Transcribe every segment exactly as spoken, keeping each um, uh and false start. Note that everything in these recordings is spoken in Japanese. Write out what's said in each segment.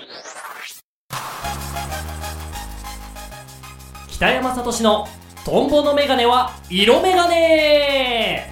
北山聡のトンボのメガネは色メガネ。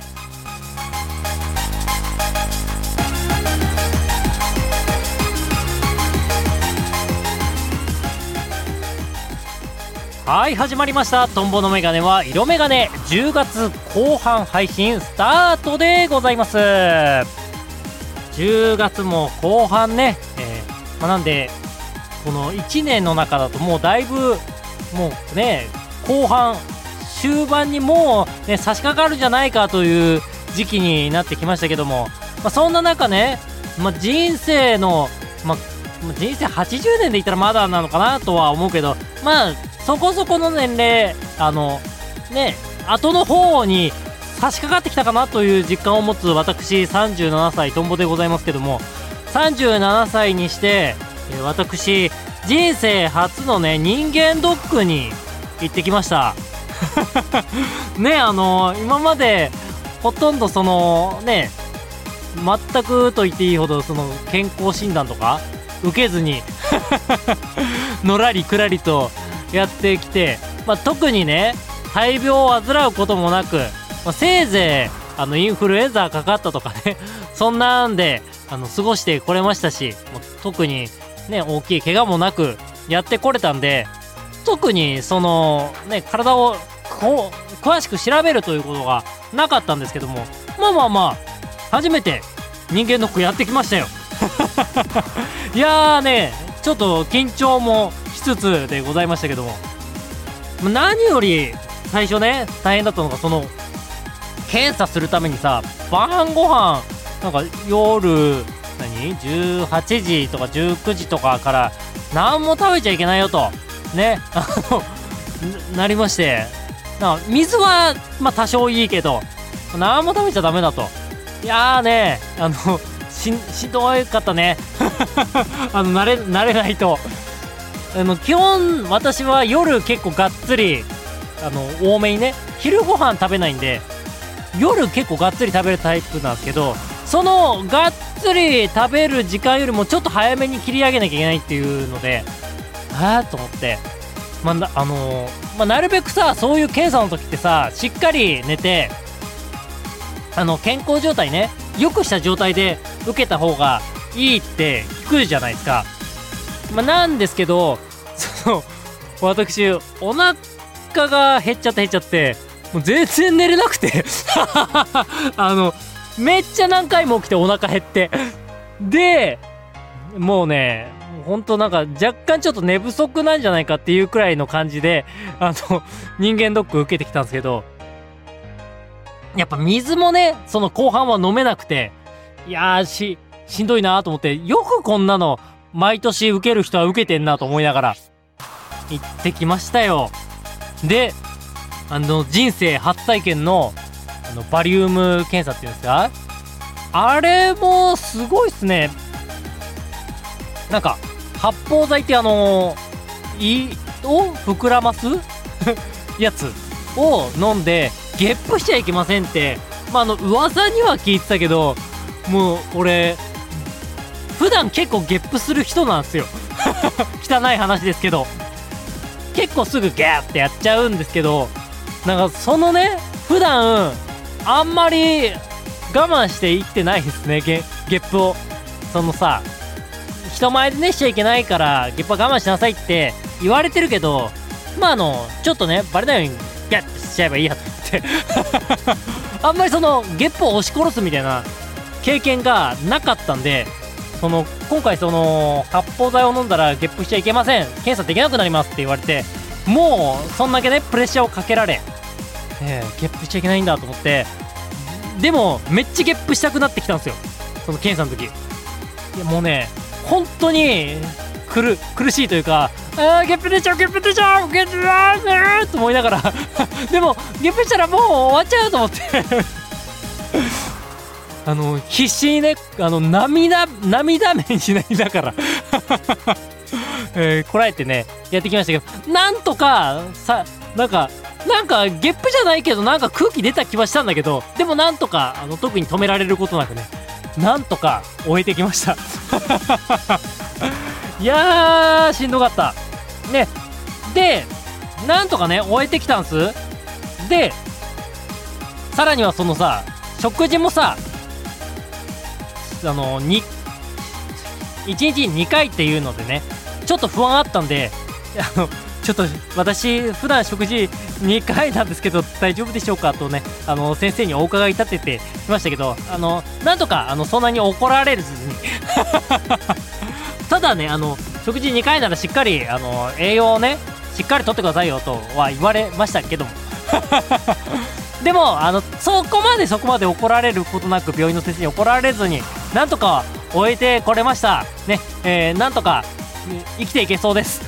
はい、始まりました。トンボのメガネは色メガネ、じゅうがつこう半配信スタートでございます。じゅうがつも後半ね、えーまあ、なんでこのいちねんの中だともうだいぶもうね後半終盤にもう、ね、差し掛かるんじゃないかという時期になってきましたけども、まあ、そんな中ね、まあ、人生の、まあ、人生はちじゅうねんで言ったらまだなのかなとは思うけど、まあそこそこの年齢、あのね後の方に差し掛かってきたかなという実感を持つ私さんじゅうななさいトンボでございますけども、さんじゅうななさいにしてえ私人生初のね人間ドックに行ってきましたね。あの今までほとんどそのね全くと言っていいほどその健康診断とか受けずにのらりくらりとやってきて、まあ、特にね大病を患うこともなく、まあ、せいぜいあのインフルエンザかかったとかねそんなんであの過ごしてこれましたし、もう特にね大きい怪我もなくやってこれたんで、特にそのね体をこう詳しく調べるということがなかったんですけども、まあまあまあ初めて人間ドックやってきましたよいやーねちょっと緊張もしつつでございましたけども、何より最初ね大変だったのがその検査するためにさ、晩ご飯なんか夜何じゅうはちじとかじゅうくじとかから何も食べちゃいけないよとねあの な, なりまして、なんか水はまあ多少いいけど何も食べちゃダメだと。いやーねあのし, しんどかったねあの慣れ慣れないと、あの基本私は夜結構がっつりあの多めにね、昼ご飯食べないんで夜結構がっつり食べるタイプなんですけど、そのがっつり食べる時間よりもちょっと早めに切り上げなきゃいけないっていうので、あーと思って、まああのーまあ、なるべくさそういう検査の時ってさしっかり寝てあの健康状態ね良くした状態で受けた方がいいって聞くじゃないですか。まあ、なんですけどその私お腹が減っちゃって減っちゃってもう全然寝れなくてあのめっちゃ何回も起きてお腹減ってでもうねほんとなんか若干ちょっと寝不足なんじゃないかっていうくらいの感じであの人間ドック受けてきたんですけど、やっぱ水もねその後半は飲めなくて、いやーししんどいなと思って、よくこんなの毎年受ける人は受けてんなと思いながら行ってきましたよ。であの人生初体験のあのバリウム検査っていうんですか、あれもすごいっすね。なんか発泡剤ってあの胃を膨らますやつを飲んでゲップしちゃいけませんって、まあ、あの噂には聞いてたけど、もう俺普段結構ゲップする人なんですよ汚い話ですけど、結構すぐギャーってやっちゃうんですけど、なんかそのね普段あんまり我慢していってないですね、ゲ, ゲップを。そのさ人前でねしちゃいけないからゲップは我慢しなさいって言われてるけど、まああのちょっとねバレないようにギャッてしちゃえばいいやと思ってあんまりそのゲップを押し殺すみたいな経験がなかったんで、その今回その発泡剤を飲んだらゲップしちゃいけません、検査できなくなりますって言われて、もうそんだけねプレッシャーをかけられ、えー、ゲップしちゃいけないんだと思って、でもめっちゃゲップしたくなってきたんですよ、その検査の時。いやもうね本当に苦, 苦しいというか、あーゲップ出ちゃうゲップ出ちゃうゲップ出ちゃうと思いながらでもゲップしたらもう終わっちゃうと思ってあの必死にねあの涙涙目にしないだからえー、こらえてねやってきましたけど、なんとかさなんかなんかゲップじゃないけどなんか空気出た気はしたんだけど、でもなんとかあの特に止められることなくねなんとか終えてきましたいいやーしんどかったね。でなんとかね終えてきたんす。でさらにはそのさ食事もさあのにいちにちににかいっていうのでねちょっと不安あったんで、あのちょっと私普段食事にかいなんですけど大丈夫でしょうかとねあの先生にお伺い立ててきましたけど、あのなんとかあのそんなに怒られずにただねあの食事にかいならしっかりあの栄養をねしっかりとってくださいよとは言われましたけどもでもあのそこまでそこまで怒られることなく病院の先生に怒られずになんとか終えてこれましたね。えー、なんとか生きていけそうです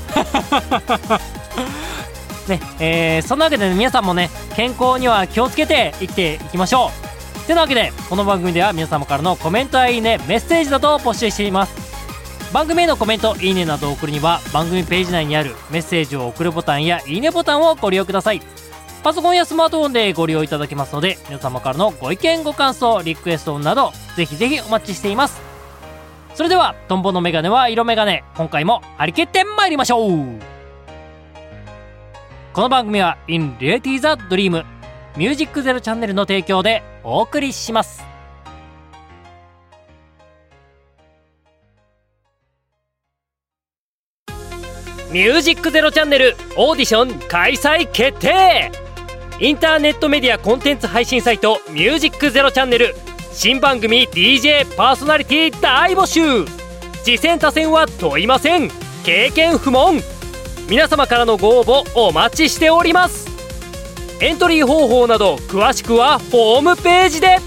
ね。えー、そんなわけで、ね、皆さんもね健康には気をつけて生きていきましょう。てなわけでこの番組では皆様からのコメントやいいねメッセージなどを募集しています。番組へのコメントいいねなどを送るには番組ページ内にあるメッセージを送るボタンやいいねボタンをご利用ください。パソコンやスマートフォンでご利用いただけますので皆様からのご意見ご感想リクエストなどぜひぜひお待ちしています。それではトンボのメガネは色メガネ、今回も張り切ってまいりましょう。この番組は In Reality the Dream ミュージックゼロチャンネルの提供でお送りします。ミュージックゼロチャンネルオーディション開催決定。インターネットメディアコンテンツ配信サイトミュージックゼロチャンネル新番組 ディージェー パーソナリティ大募集。次戦他戦は問いません。経験不問。皆様からのご応募お待ちしております。エントリー方法など詳しくはホームページで。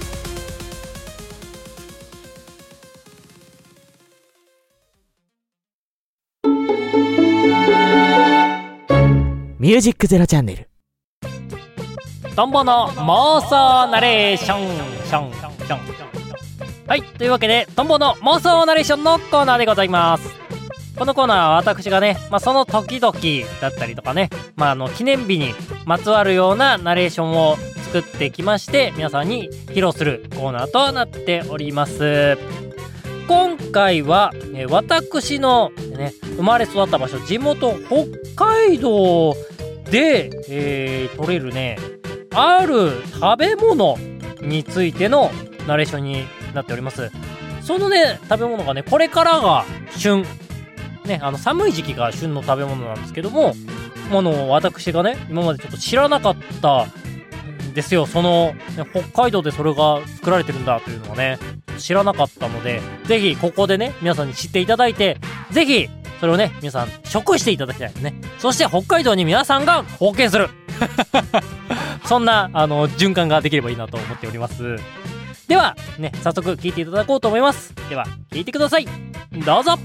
ミュージックゼロチャンネルトンボの妄想ナレーションションションション。はい、というわけでトンボの妄想ナレーションのコーナーでございます。このコーナーは私がね、まあ、その時々だったりとかね、まあ、あの記念日にまつわるようなナレーションを作ってきまして皆さんに披露するコーナーとなっております。今回は、えー、私の、ね、生まれ育った場所地元北海道で、えー、取れるねある食べ物についてのナレーションになっております。そのね食べ物がねこれからが旬ね、あの寒い時期が旬の食べ物なんですけども、あの私がね今までちょっと知らなかったんですよ。その、ね、北海道でそれが作られてるんだというのはね知らなかったので、ぜひここでね皆さんに知っていただいて、ぜひそれをね皆さん食していただきたいですね。そして北海道に皆さんが貢献するそんなあの循環ができればいいなと思っております。ではね早速聞いていただこうと思います。では聞いてください、どうぞ。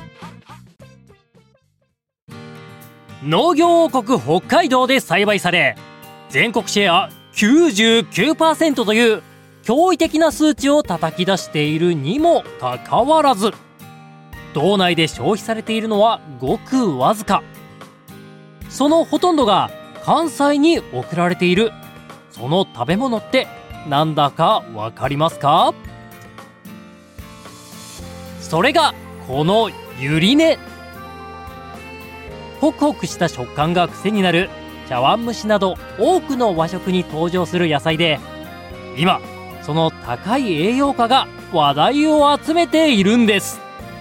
農業王国北海道で栽培され全国シェア きゅうじゅうきゅうパーセント という驚異的な数値を叩き出しているにもかかわらず、道内で消費されているのはごくわずか。そのほとんどが関西に送られている。その食べ物ってなんだかわかりますか？それがこのゆり根。ホクホクした食感が癖になる茶碗蒸しなど多くの和食に登場する野菜で、今その高い栄養価が話題を集めているんです。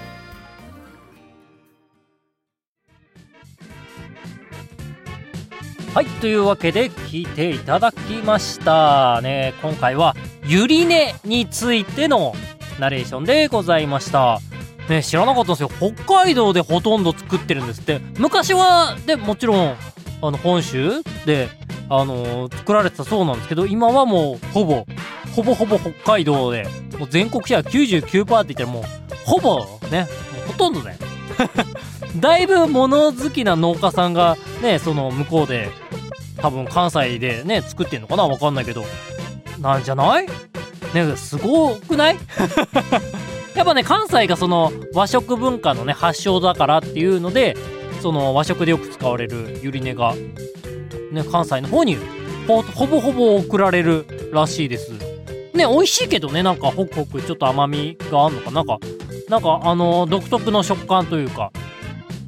はい、というわけで聞いていただきましたね。今回はゆり根についてのナレーションでございましたね。知らなかったんですよ。北海道でほとんど作ってるんですって。昔はでもちろんあの本州で、あのー、作られてたそうなんですけど、今はもうほぼほぼほぼ北海道でもう全国シェア きゅうじゅうきゅうパーセント って言ったらもうほぼねもうほとんどだよだいぶ物好きな農家さんがねその向こうで多分関西でね作ってんのかな、わかんないけどなんじゃないね、すごくないやっぱね関西がその和食文化のね発祥だからっていうので、その和食でよく使われるゆり根がね関西の方に ほ, ほぼほぼ送られるらしいですね。美味しいけどね、なんかホクホクちょっと甘みがあんのかなんかなんかあのー、独特の食感というか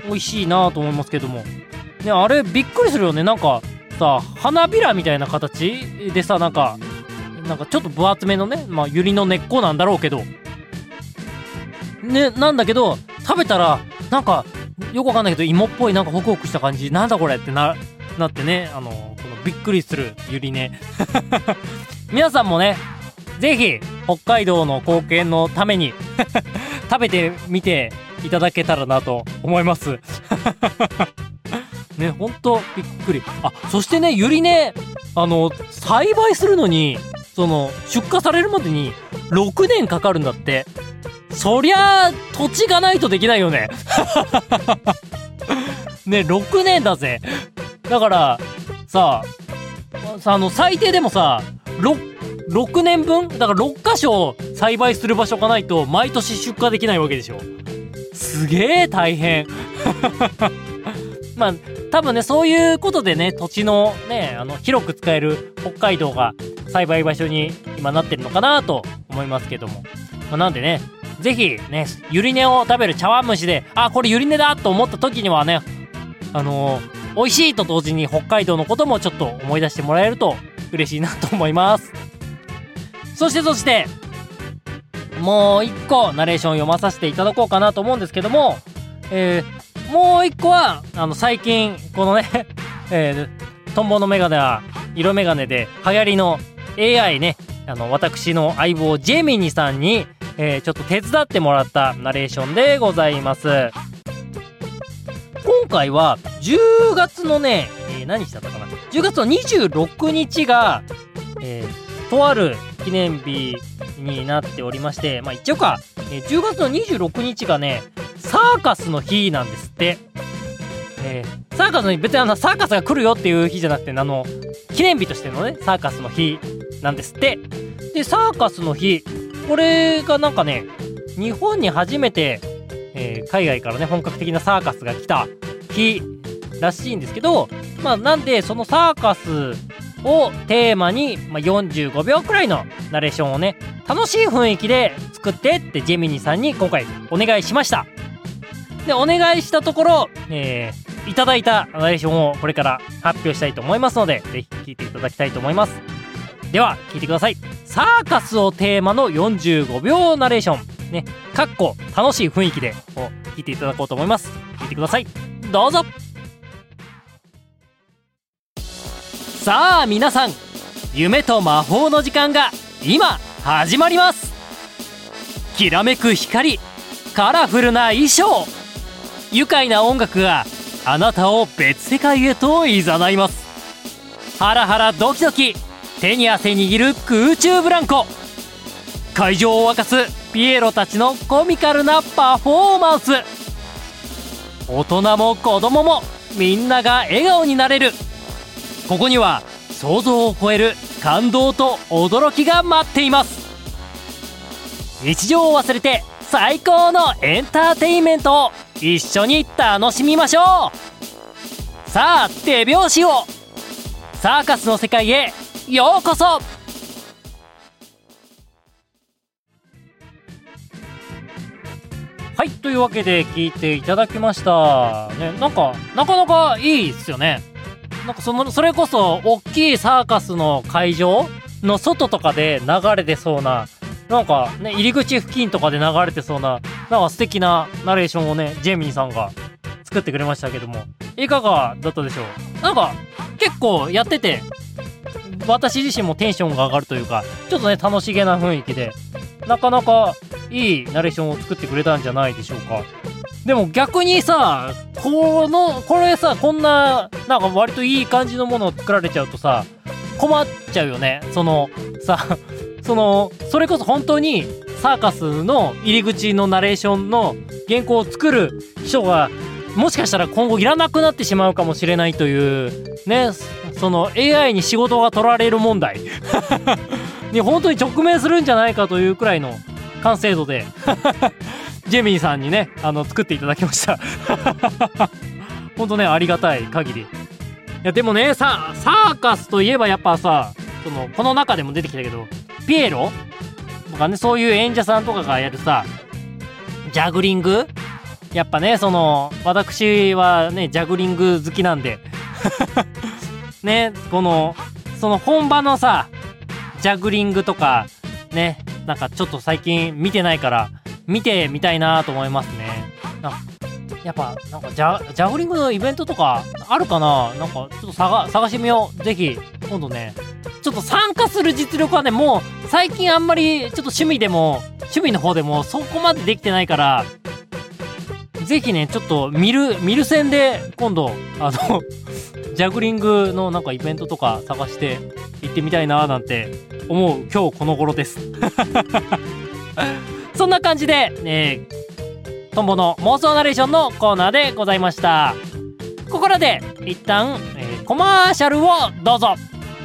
美味しいなと思いますけどもね。あれびっくりするよね。なんかさ、花びらみたいな形でさ、なんかなんかちょっと分厚めのね、まあユリの根っこなんだろうけどね、なんだけど食べたらなんかよくわかんないけど芋っぽいなんかホクホクした感じ、なんだこれってななってね、あのこのびっくりするユリね皆さんもねぜひ北海道の貢献のために食べてみていただけたらなと思いますね、ほんとびっくり。あ、そしてね、ユリね、あの栽培するのにその出荷されるまでにろくねんかかるんだって。そりゃあ土地がないとできないよねね、ろくねんだぜ。だからさあ、あの最低でもさ 6, ろくねんぶんだからろっかしょ栽培する場所がないと毎年出荷できないわけでしょ。すげえ大変まあ多分ね、そういうことでね、土地のね、あの広く使える北海道が栽培場所に今なってるのかなと思いますけども、まあ、なんでね、ぜひね、ユリ根を食べる茶碗蒸しで、あ、これユリ根だと思った時にはね、あのー、美味しいと同時に北海道のこともちょっと思い出してもらえると嬉しいなと思います。そしてそしてもう一個ナレーションを読まさせていただこうかなと思うんですけども、えー、もう一個はあの最近このね、えー、トンボのメガネは色メガネで流行りの エーアイ ね、あの私の相棒ジェミニさんに、えー、ちょっと手伝ってもらったナレーションでございます。今回はじゅうがつのね、えー、何日だったかな、じゅうがつのにじゅうろくにちが、えー、とある記念日になっておりまして、まあ一応か、えー、じゅうがつのにじゅうろくにちがねサーカスの日なんですって。えー、サーカスの日、別にあのサーカスが来るよっていう日じゃなくて、あの記念日としてのねサーカスの日なんですって。でサーカスの日、これがなんかね日本に初めて、えー、海外からね本格的なサーカスが来た日らしいんですけど、まあなんでそのサーカスをテーマに、まあ、よんじゅうごびょうくらいのナレーションをね楽しい雰囲気で作ってってジェミニさんに今回お願いしました。でお願いしたところ、えー、いただいたナレーションをこれから発表したいと思いますので、ぜひ聞いていただきたいと思います。では聞いてください。サーカスをテーマのよんじゅうごびょうナレーションね、かっこ楽しい雰囲気でを聞いていただこうと思います。聞いてください、どうぞ。さあ皆さん、夢と魔法の時間が今始まります。きらめく光、カラフルな衣装、愉快な音楽があなたを別世界へと誘います。ハラハラドキドキ、手に汗握る空中ブランコ、会場を沸かすピエロたちのコミカルなパフォーマンス、大人も子供もみんなが笑顔になれる、ここには想像を超える感動と驚きが待っています。日常を忘れて最高のエンターテインメントを一緒に楽しみましょう。さあ手拍子を、サーカスの世界へようこそ。はい、というわけで聞いていただきましたね。なんかなかなかいいっすよね。なんかそのそれこそ大きいサーカスの会場の外とかで流れてそうな、なんかね入り口付近とかで流れてそうな、なんか素敵なナレーションをねジェミニさんが作ってくれましたけども、いかがだったでしょう。なんか結構やってて私自身もテンションが上がるというか、ちょっとね楽しげな雰囲気で、なかなかいいナレーションを作ってくれたんじゃないでしょうか。でも逆にさ、このこれさ、こんななんか割といい感じのものを作られちゃうとさ困っちゃうよね。そのさそのそれこそ本当にサーカスの入り口のナレーションの原稿を作る人がもしかしたら今後いらなくなってしまうかもしれないというね、その エーアイ に仕事が取られる問題に本当に直面するんじゃないかというくらいの完成度でジェミニさんにねあの作っていただきました本当ねありがたい限り。いやでもね、さサーカスといえばやっぱさ、そのこの中でも出てきたけどピエロとかね、そういう演者さんとかがやるさジャグリングやっぱね、その私はねジャグリング好きなんでね、このその本場のさジャグリングとかね、なんかちょっと最近見てないから見てみたいなと思いますね。なんかやっぱなんかジャ、ジャグリングのイベントとかあるかな。なんかちょっと探、探してみよう。ぜひ今度ね、ちょっと参加する実力はね、もう最近あんまりちょっと趣味でも趣味の方でもそこまでできてないから、ぜひねちょっと見る見る線で今度あのジャグリングのなんかイベントとか探して行ってみたいななんて思う今日この頃ですそんな感じで、えー、トンボの妄想ナレーションのコーナーでございました。ここらで一旦、えー、コマーシャルをどうぞ。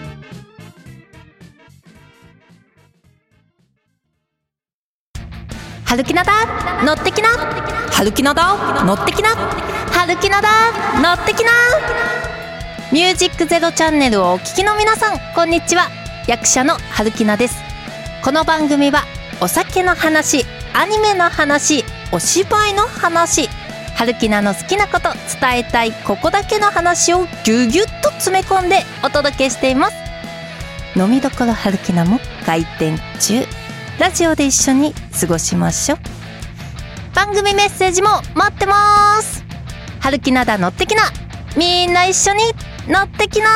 春キナだ乗ってきな、春キナだ乗ってきな、春キナだ乗ってきな。ミュージックゼロチャンネルをお聞きの皆さん、こんにちは。役者の春キナです。この番組はお酒の話、アニメの話、お芝居の話、春キナの好きなこと、伝えたいここだけの話をぎゅぎゅっと詰め込んでお届けしています。飲みどころ春キナも開店中。ラジオで一緒に過ごしましょう。番組メッセージも待ってます。春キナだ乗ってきな、みんな一緒に乗ってきな。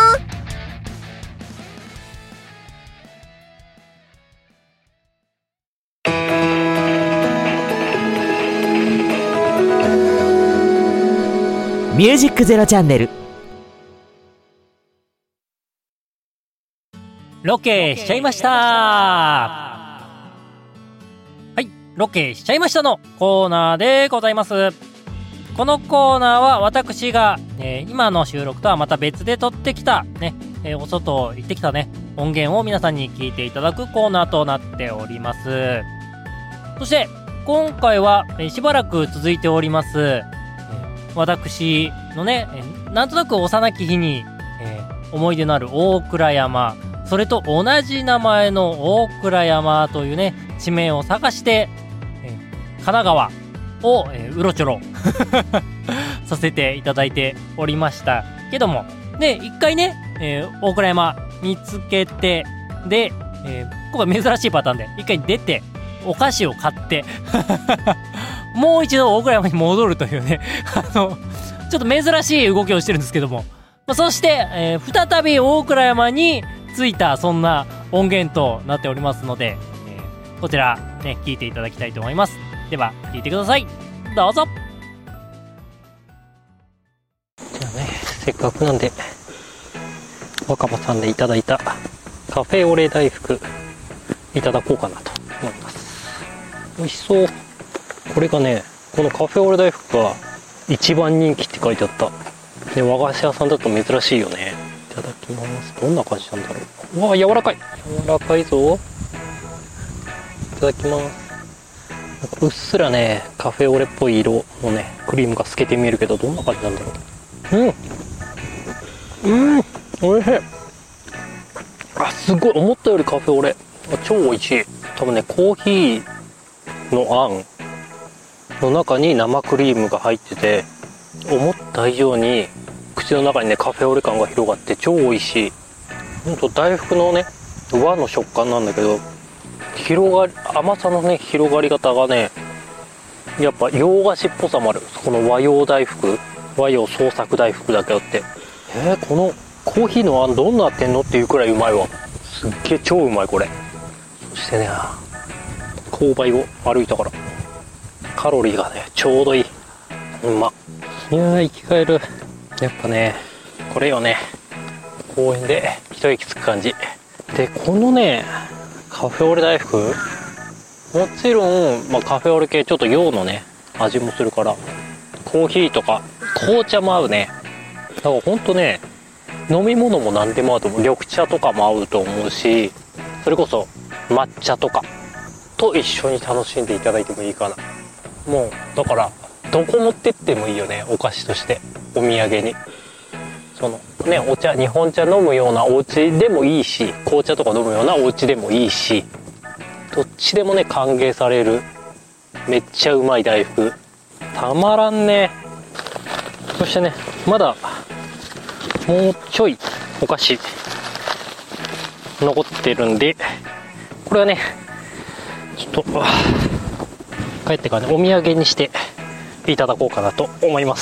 ミュージックゼロチャンネル。 ロケしちゃいました。はい、ロケしちゃいましたのコーナーでございます。このコーナーは私が、えー、今の収録とはまた別で撮ってきたね、えー、お外行ってきたね音源を皆さんに聞いていただくコーナーとなっております。そして今回は、えー、しばらく続いております、えー、私のね、えー、なんとなく幼き日に、えー、思い出のある大倉山、それと同じ名前の大倉山というね地名を探して、えー、神奈川を、えー、うろちょろさせていただいておりましたけども、で一回ね、えー、大倉山見つけて、で、えー、今回珍しいパターンで一回出てお菓子を買ってもう一度大倉山に戻るというねあのちょっと珍しい動きをしてるんですけども、まあ、そして、えー、再び大倉山に着いたそんな音源となっておりますので、えー、こちらね聞いていただきたいと思います。では聞いてください、どうぞ。 じゃあね、せっかくなんで若葉さんでいただいたカフェオレ大福いただこうかなと思います。美味しそう。これがね、このカフェオレ大福が一番人気って書いてあった。で、和菓子屋さんだと珍しいよね。いただきます。どんな感じなんだろう。うわー、柔らかい。柔らかいぞ。いただきます。なんかうっすらね、カフェオレっぽい色のね、クリームが透けて見えるけど、どんな感じなんだろう。うん。うん。おいしい。あ、すごい。思ったよりカフェオレ。超美味しい。多分ね、コーヒーのあんの中に生クリームが入ってて、思った以上に口の中にねカフェオレ感が広がって超美味しい。ほんと大福のね和の食感なんだけど、広がり甘さのね広がり方がねやっぱ洋菓子っぽさもある。この和洋大福、和洋創作大福だけあって、えー、このコーヒーのあんどんなってんのっていうくらいうまいわ。すっげえ超うまいこれ。そしてね、勾配を歩いたからカロリーがねちょうどいい。うまっ。いやー生き返る。やっぱねこれよね、公園で一息つく感じで、このねカフェオレ大福もちろん、まあ、カフェオレ系ちょっと洋のね味もするから、コーヒーとか紅茶も合うね。だからほんとね飲み物も何でも合うと思う。緑茶とかも合うと思うし、それこそ抹茶とかと一緒に楽しんでいただいてもいいかな。もうだからどこ持ってってもいいよね、お菓子としてお土産に。そのねお茶、日本茶飲むようなお家でもいいし、紅茶とか飲むようなお家でもいいし、どっちでもね歓迎されるめっちゃうまい大福たまらんね。そしてね、まだもうちょいお菓子残ってるんで、これはねちょっと帰ってからねお土産にしていただこうかなと思います。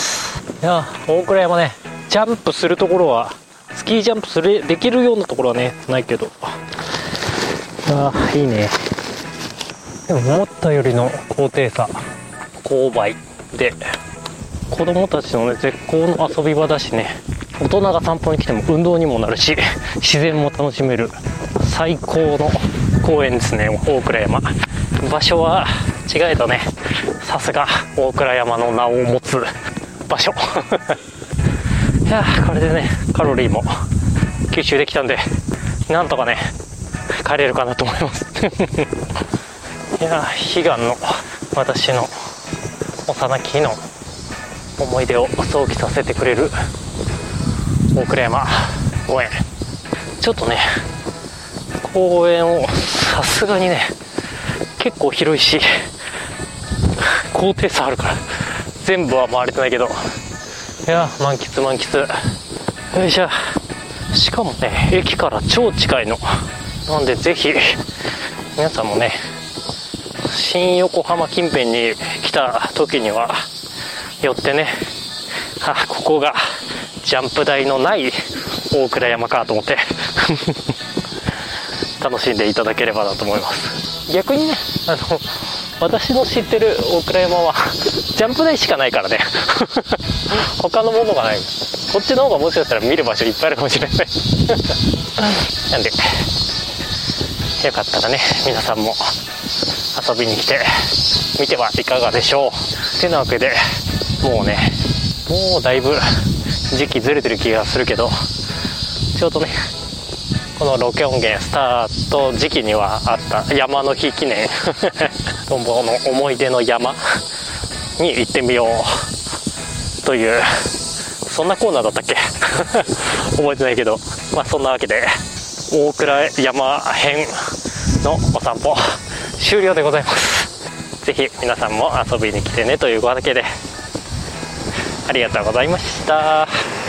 いや大倉山ね、ジャンプするところはスキージャンプするできるようなところはねないけど、あーいいね。でも思ったよりの高低差、勾配で子供たちのね絶好の遊び場だしね、大人が散歩に来ても運動にもなるし自然も楽しめる最高の公園ですね、大倉山。場所は違えどね、さすが大倉山の名を持つ場所いやこれでねカロリーも吸収できたんで、なんとかね帰れるかなと思いますいや悲願の私の幼き日の思い出を想起させてくれる大倉山公園。ちょっとね公園をさすがにね結構広いし高低差あるから全部は回れてないけど、いや満喫満喫。よいしょ。しかもね駅から超近いのなんで、ぜひ皆さんもね新横浜近辺に来た時には寄ってね、あここがジャンプ台のない大倉山かと思って楽しんでいただければなと思います。逆にね、あの私の知ってる大倉山はジャンプ台しかないからね他のものがない。こっちの方がもしかしたら見る場所いっぱいあるかもしれないなんでよかったらね皆さんも遊びに来てみてはいかがでしょう。てなわけでもうねもうだいぶ時期ずれてる気がするけど、ちょうどねこのロケ音源スタート時期にはあった山の日記念トンボの思い出の山に行ってみようという、そんなコーナーだったっけ覚えてないけど、まあそんなわけで大倉山編のお散歩終了でございます。ぜひ皆さんも遊びに来てねというわけでありがとうございました。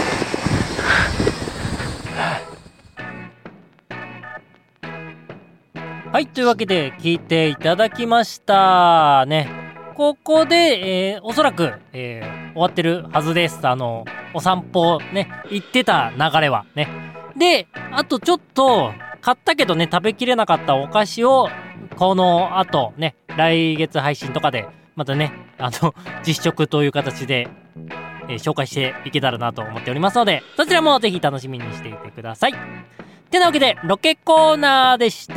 はい、というわけで聞いていただきましたね。ここで、えー、おそらく、えー、終わってるはずです。あのお散歩ね行ってた流れはね。であとちょっと買ったけどね食べきれなかったお菓子をこの後ね来月配信とかでまたねあの実食という形で、えー、紹介していけたらなと思っておりますので、そちらもぜひ楽しみにしていてください。てなわけでロケコーナーでした。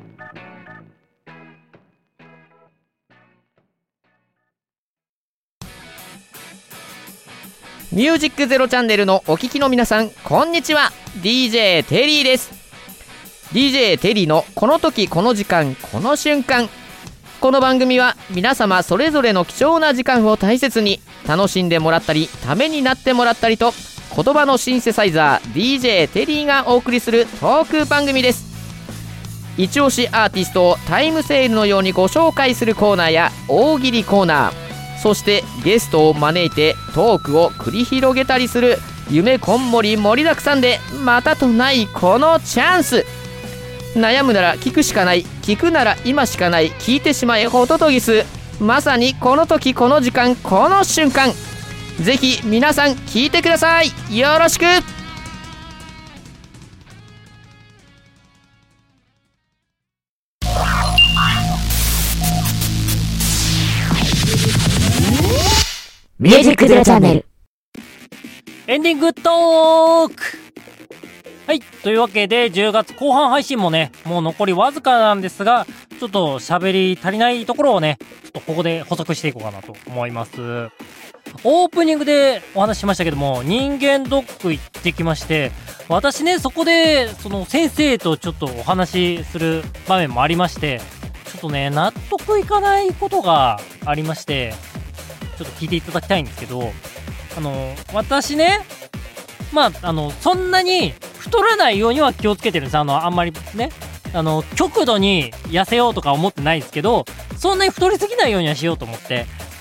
ミュージックゼロチャンネルのお聞きの皆さん、こんにちは。 ディージェー テリーです。 ディージェー テリーのこの時この時間この瞬間。この番組は皆様それぞれの貴重な時間を大切に楽しんでもらったりためになってもらったりと、言葉のシンセサイザー ディージェー テリーがお送りするトーク番組です。一押しアーティストをタイムセールのようにご紹介するコーナーや大喜利コーナー、そしてゲストを招いてトークを繰り広げたりする夢こんもり盛りだくさんでまたとないこのチャンス。悩むなら聞くしかない、聞くなら今しかない、聞いてしまえホトトギス。まさにこの時この時間この瞬間。ぜひ皆さん聞いてください。よろしく。 ミュージックゼロチャンネルエンディングトーク。はい、というわけでじゅうがつこう半配信もねもう残りわずかなんですが、ちょっと喋り足りないところをねちょっとここで補足していこうかなと思います。オープニングでお話ししましたけども、人間ドック行ってきまして、私ねそこでその先生とちょっとお話しする場面もありまして、ちょっとね納得いかないことがありまして、ちょっと聞いていただきたいんですけど、あの私ねまああのそんなに太らないようには気をつけてるんです。あのあんまりねあの極度に痩せようとか思ってないんですけど、そんなに太りすぎないようにはしようと思って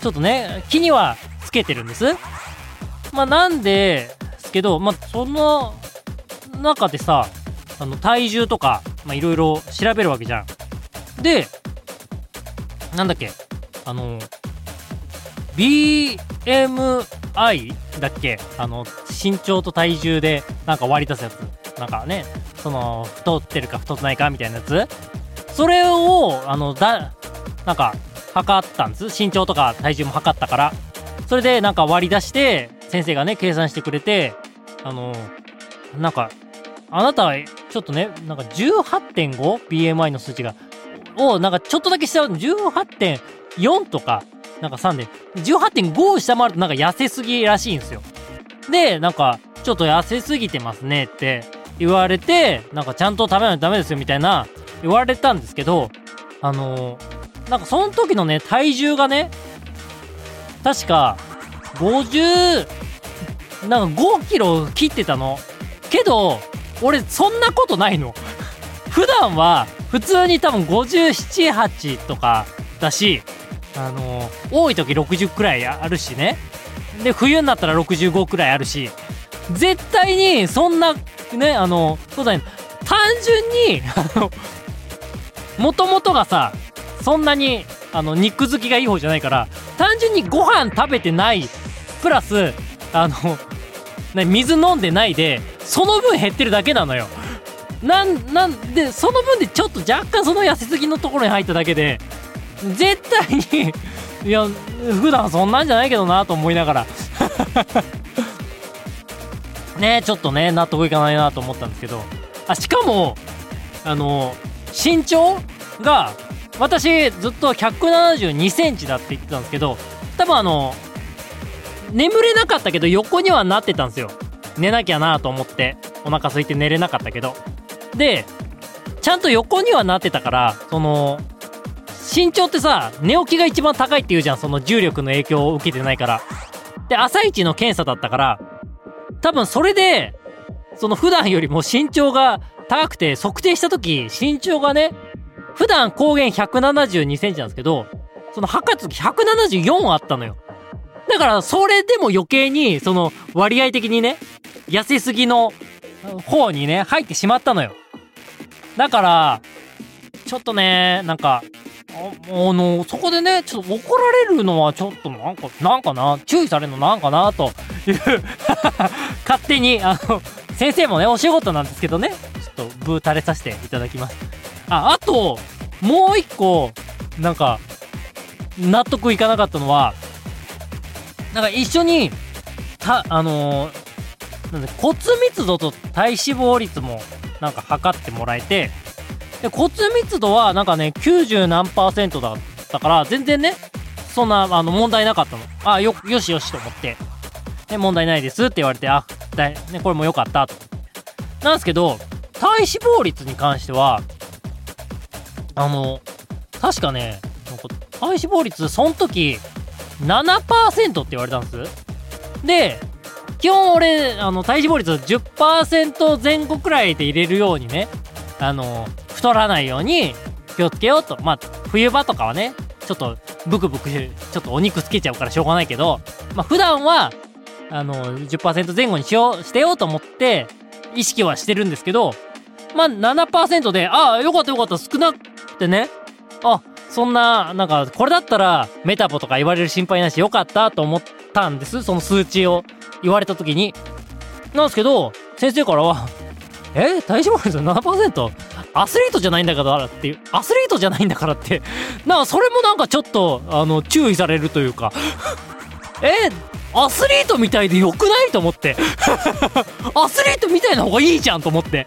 ちょっとね気にはつけてるんです。まあなんですけど、まあその中でさ、あの体重とかまあいろいろ調べるわけじゃん。でなんだっけ、あの ビーエムアイ だっけ、あの身長と体重でなんか割り出すやつ、なんかね、その太ってるか太ってないかみたいなやつ、それをあのだなんか測ったんです。身長とか体重も測ったから、それでなんか割り出して先生がね計算してくれて、あのなんかあなたはちょっとねなんか じゅうはってんご ビーエムアイ の数値がをなんかちょっとだけ下回る じゅうはってんよん とかなんかさんで じゅうはってんご を下回るとなんか痩せすぎらしいんですよ。でなんかちょっと痩せすぎてますねって言われて、なんかちゃんと食べないとダメですよみたいな言われたんですけど、あのー、なんかその時のね体重がね確かごじゅうなんかごキロ切ってたのけど、俺そんなことないの。普段は普通に多分ごじゅうなな、はちとかだし、あのー、多い時ろくじゅうくらいあるしね。で冬になったらろくじゅうごくらいあるし、絶対にそんなね、あのそうだね、単純にあのもともとがさそんなにあの肉好きがいい方じゃないから、単純にご飯食べてないプラスあの、ね、水飲んでないでその分減ってるだけなのよ。なんなんでその分でちょっと若干その痩せすぎのところに入っただけで、絶対にいや普段そんなんじゃないけどなと思いながらね、ちょっとね納得いかないなと思ったんですけど、あしかもあの身長が私ずっとひゃくななじゅうにセンチだって言ってたんですけど、多分あの眠れなかったけど横にはなってたんですよ。寝なきゃなと思ってお腹空いて寝れなかったけど、でちゃんと横にはなってたから、その身長ってさ寝起きが一番高いって言うじゃん、その重力の影響を受けてないから。で朝一の検査だったから、多分それでその普段よりも身長が高くて測定した時身長がね、普段公言ひゃくななじゅうにセンチなんですけど、その測った時ひゃくななじゅうよんあったのよ。だからそれでも余計にその割合的にね痩せすぎの方にね入ってしまったのよ。だからちょっとねなんかあ, あのそこでねちょっと怒られるのはちょっとなんかなんかな注意されるのなんかなという勝手にあの先生もねお仕事なんですけどね、ちょっとブー垂れさせていただきます。ああともう一個なんか納得いかなかったのは、なんか一緒にたあのー、なんで骨密度と体脂肪率もなんか測ってもらえて、で骨密度はなんかねきゅうじゅう何パーセントだったから全然ねそんなあの問題なかったの。あよよしよしと思って、ね、問題ないですって言われて、あだい、ね、これも良かったと。なんですけど体脂肪率に関してはあの確かねなんか体脂肪率その時 ななパーセント って言われたんです。で基本俺あの体脂肪率 じゅっパーセント 前後くらいで入れるようにね、あの太らないように気をつけようと。まあ冬場とかはねちょっとブクブクちょっとお肉つけちゃうからしょうがないけど、まあ普段はあの じゅっパーセント 前後にしようしてようと思って意識はしてるんですけど、まあ ななパーセント でああよかったよかった少なくてね、あそんななんかこれだったらメタボとか言われる心配なしよかったと思ったんです。その数値を言われた時になんですけど、先生からはえ体脂肪率 ななパーセント アスリートじゃないんだからっていう、アスリートじゃないんだからってなんかそれもなんかちょっとあの注意されるというかえアスリートみたいでよくないと思ってアスリートみたいな方がいいじゃんと思って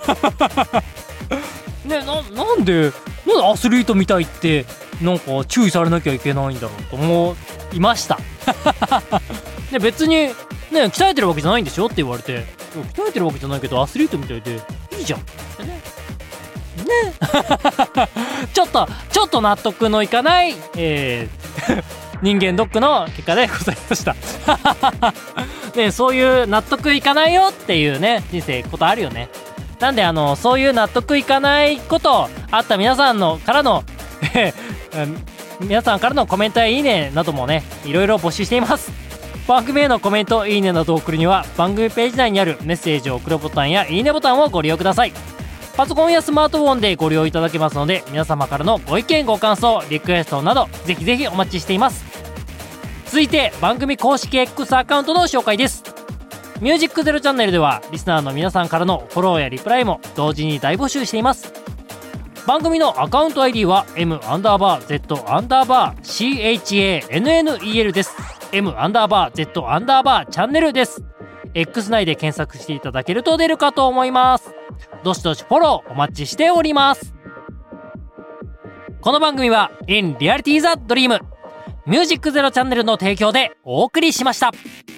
ね、な, なんでなんでアスリートみたいってなんか注意されなきゃいけないんだろうと思いましたで別にね鍛えてるわけじゃないんでしょって言われて、鍛えてるわけじゃないけどアスリートみたいでいいじゃんってねねちょっとちょっと納得のいかない、えー、人間ドックの結果でございましたね、そういう納得いかないよっていうね人生ことあるよね。なんであのそういう納得いかないことあった皆さんのからの皆さんからのコメントやいいねなどもねいろいろ募集しています。番組へのコメントいいねなどを送るには番組ページ内にあるメッセージを送るボタンやいいねボタンをご利用ください。パソコンやスマートフォンでご利用いただけますので、皆様からのご意見ご感想リクエストなどぜひぜひお待ちしています。続いて番組公式 X アカウントの紹介です。ミュージックゼロチャンネルではリスナーの皆さんからのフォローやリプライも同時に大募集しています。番組のアカウント アイディー は M アンダーバー Z アンダーバー シーエイチエーエヌエヌイーエル です。 M アンダーバー Z アンダーバーチャンネルです。 X 内で検索していただけると出るかと思います。どしどしフォローお待ちしております。この番組は In Reality the Dream ミュージックゼロチャンネルの提供でお送りしました。